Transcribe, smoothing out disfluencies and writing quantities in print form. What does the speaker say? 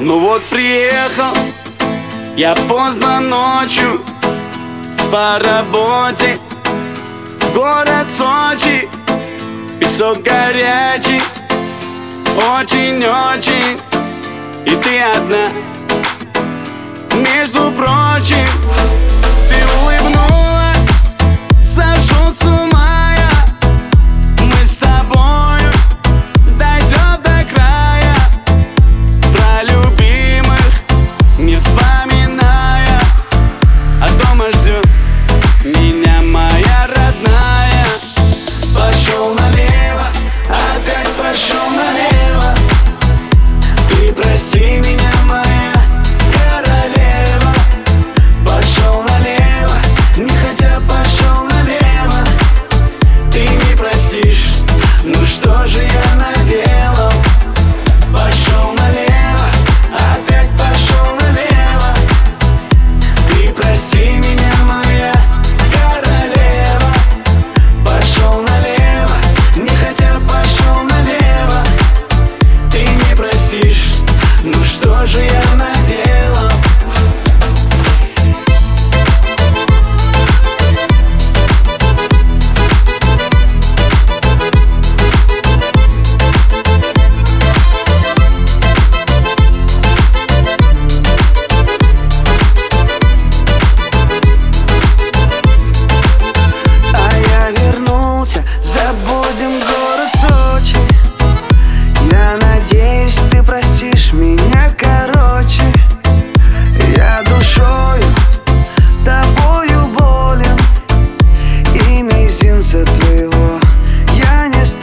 Ну вот приехал я поздно ночью по работе в город Сочи. Песок горячий, очень-очень, и ты одна. Между прочим, ты улыбнулась, сошел с ума я. Мы с тобою дойдем до края, про любимых не вспоминая, а дома ждет меня моя родная. Пошел налево, опять пошел налево. Ты прости меня, моя королева. Пошел налево, не хотя пошел налево. Ты не простишь, ну что же я наделал? Пошел налево, опять пошел налево. Ты прости меня, моя королева. Пошел налево, не хотя пошел налево. Ты не простишь, ну что же я наделал? Забудем город Сочи. Я надеюсь, ты простишь меня, короче. Я душою, тобою болен, и мизинца твоего я не стану